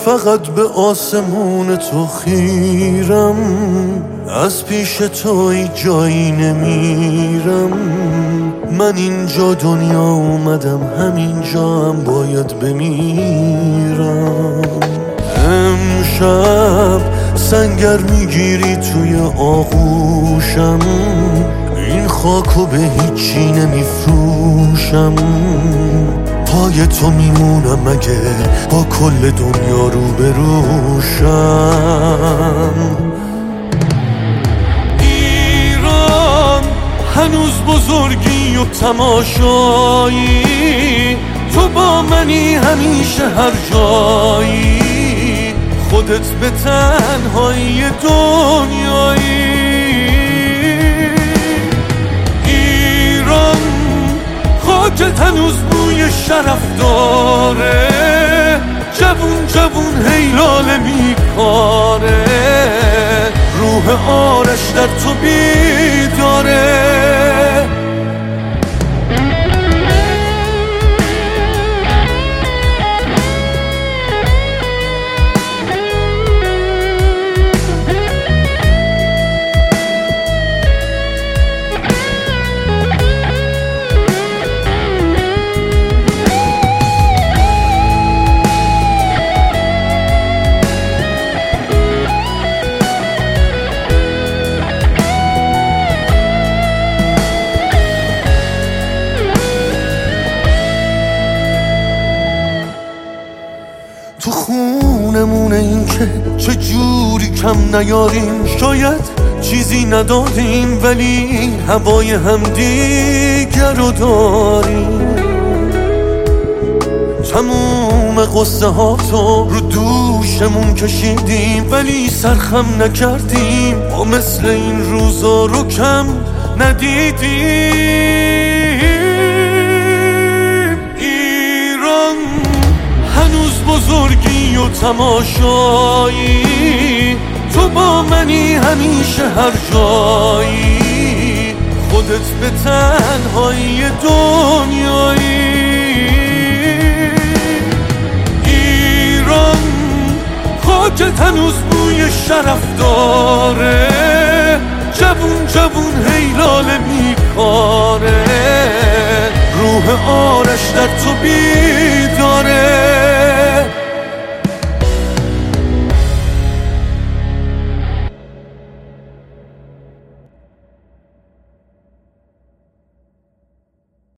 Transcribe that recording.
فقط به آسمون تو خیرم، از پیش تو جایی نمیرم. من اینجا دنیا اومدم، همینجا هم باید بمیرم. امشب سنگر میگیری توی آغوشم، این خاکو به هیچی نمیفروشم. پای تو میمونم اگه با کل دنیا رو بروشم. ایران هنوز بزرگی و تماشایی، تو با منی همیشه هر جایی، خودت به تنهایی دنیایی. ایران خاکت هنوز بوی شرف داره، جوون جوون هیلاله میکاره، روح آرش در تو بیداره. تو خونمونه این که چجوری کم نیاریم، شاید چیزی نداریم ولی هوای همدیگر رو داریم. تموم قصه ها تو رو دوشمون کشیدیم ولی سرخم نکردیم، ما مثل این روزا رو کم ندیدیم. هنوز بزرگی و تماشایی، تو با منی همیشه هر جایی، خودت به تنهایی دنیایی. ایران خاکت هنوز بوی شرف داره، جوون جوون هیلاله میکاره، روح آرش در تو بیداره.